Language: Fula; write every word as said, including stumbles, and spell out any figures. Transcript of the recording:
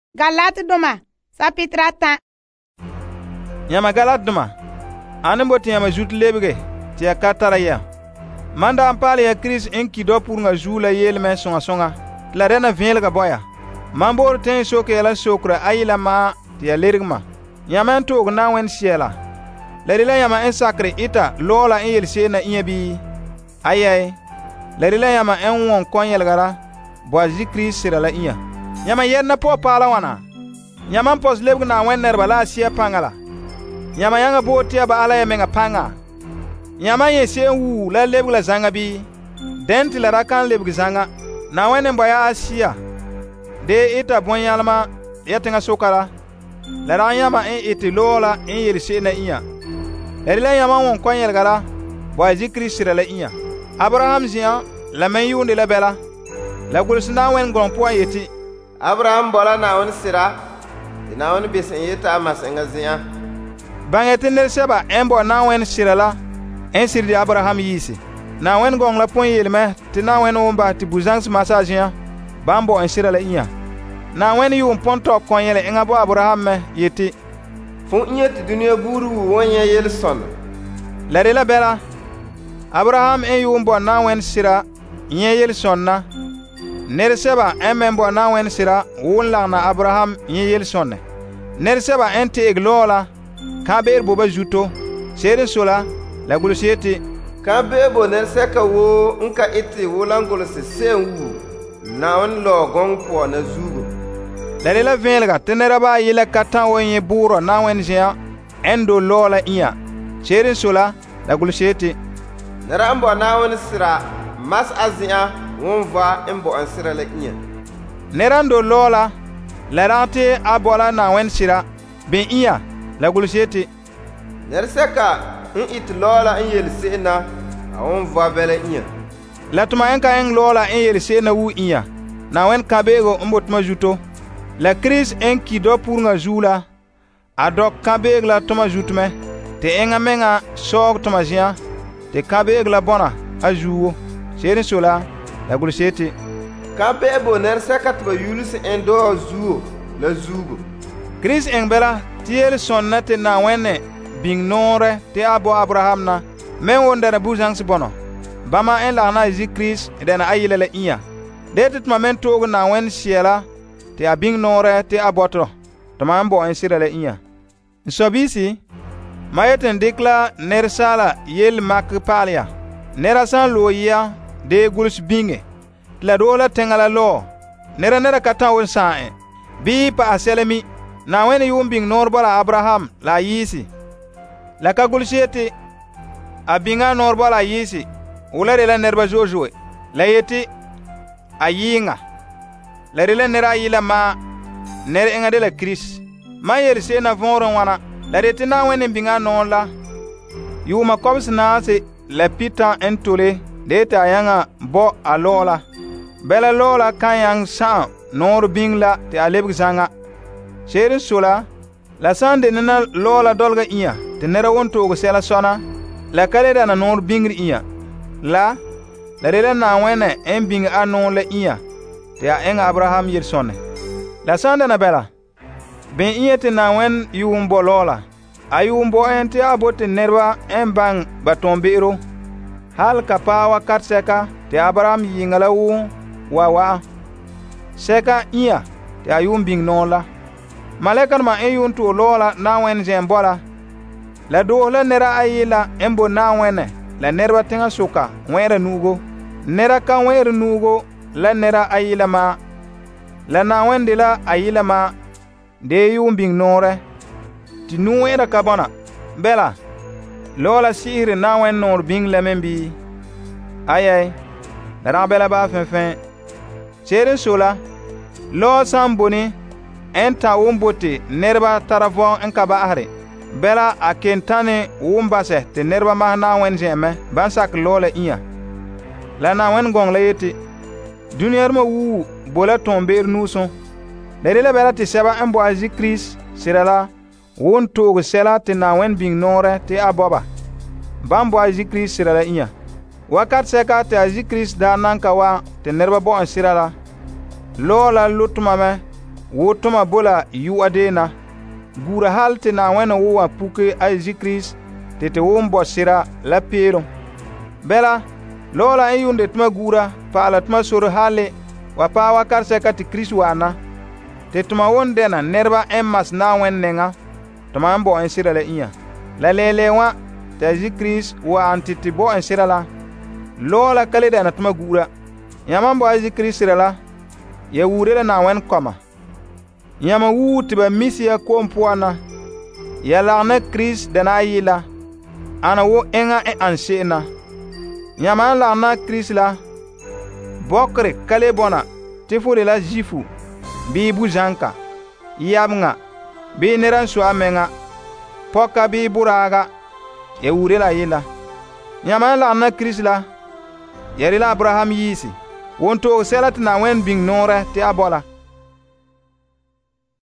Galate doma sapitra tan. Yama Galate doma ane bote yama jut lebge ti ya katara ya. Manda ampale ya Chris enki do pour nga jula yelme songa songa. La rena vielga boya. Mambor ten soke yala sokra ayila ma ti ya lirgma. Yama ento na wen siela. Lerila yama en sakre ita lola en yelse na inyabi. Ayay. Lerila yama en won konyel gara. Boazi Chris sira la inya. Yama yerna po pala wana. Yama pos lebg na wen nerba la siya pangala. Yama yanga bo tia ba ala yemenga panga. Yama yese wu la lebg la zanga bi. Denti la rakan lebg zanga. Na wen mboya asiya. De ita bon yalma yatenga sokala. La ran yama en iti lola en yelse na inya. Erila yama won konyel gara. Boazi Chris sira la inya. Abraham ziyan la men yunde la bela. La gulsina wen gon po yeti. Abraham bola na wani sira, ina wani bisin yeta amas nga ziya. Bangeti ner seba embo na wen sira la, en sirdi Abraham yisi. Na wen gong la pon yelme, ti na wen wumba ti buzangs masajiya, bambo en sira la inya. Na wen yu pon top kon yele nga bo Abraham me yeti. Fun inya ti dunia buru wanya yel son. Lari la bela, Abraham en yu mbo na wen sira, nye yel son na. Ner seba en membo na wen sira wunla na Abraham yin yel sonne. Ner seba en te eglola ka ber boba juto sere sola la gulsiyeti ka bebo ner seka wo nka iti wulangul se senwu na wen lo gong po na zugo. Lale la velga tenera ba yila katan wo yin buro na wen jia endo lola iya sere sola la gulsiyeti ner ambo na wen sira mas azia won va embo an sira la inya. Nerando lola la rate abola na wen sira ben iya la gulsiyeti ner seka in it lola in yel sena won va bela inya. La tuma en ka en lola en yel sena wu iya na wen kabego mbot majuto la Chris en ki do pour nga jula adok kabeg la tuma jutme te enga menga sok tuma jia te kabeg la bona ajuwo sere sola la gulsiyeti ka bebo ner seka tba yulus en do zuo la zugo. Chris en bela tiel sonna te na wenne bing nore te abo Abraham na men wonda na buzangs bono bama en la na zi Chris dena ayile la iya detet ma men togo na wen siela te abing nore te aboto to ma mbo en sira la iya so bisi mayeten dikla ner sala yel mak palia nera san loya de guls binge la dola tengala lo nera nera kata won sae bi pa aselemi na wen yumbing nor bala Abraham la yisi la ka gulsiyeti abinga nor bala yisi ulare la nerba jojoe la yeti ayinga la rela nera yila ma ner enga de la Chris ma yer se na voron wana la reti na wen binga non la yuma kobs na se la pita entole deta yanga bo alola bela lola kanyang sa nor bingla te aleb zanga shere sola la sande nana lola dolga iya te nera wonto go sela sona la kaleda na nor bingri iya la la rela na wene en bing anon la iya te a en Abraham yir sonne la sande na bela ben iya te na wen yumbo lola ayumbo en te abote nerba en bang batombero hal kapawa kat seka te Abraham yingala wu wa wa seka iya te ayum bing nola malakan ma eyun to lola na wen zembola la do la nera ayila embo na wene la nerba tenga suka wera nugo nera ka wera nugo la nera ayila ma la na wende la ayila ma de yum bing nore ti nu wera kabona bela lola sihiri na wen nor bing lemembi ayay la bela ba fen fen sere sola lo samboni enta wumbote nerba taravon en kaba ahre bela akentane wumbase te nerba ma na wen jeme bansak lola iya la na wen gong la yeti duniyar ma wu bola tomber nuson dere la bela te seba en bo azi Chris sirala won togo sela te na wen bing nore te aboba bambo azi Chris sirala iya wakat seka te azi Chris da nanka wa te nerba bo an sirala lola lutuma me wo toma bola yu adena gura hal te na wena wo wa puke a Jésus-Christ te te wo mbo sira la pero bela lola en yunde tuma gura pa la tuma soro hale wa pa wa karse ka ti Christ wana te tuma wonde na nerba en mas na wennenga tuma mbo en sira la iya la lele wa te Jésus-Christ wa antiti bo en sira la lola kale da na tuma gura yama mbo a Jésus-Christ sira la ya wure na wen koma yama wu te ba misia kompuana ya la na Christ da na yila ana wo enga e ansena yama la na Christ la bokre kale bona te fole la jifu bi bujanka yamnga bi neran so amenga poka bi buraga ya wure la yila yama la na Christ la yari la Abraham yisi wonto selat na wen bing nora te abola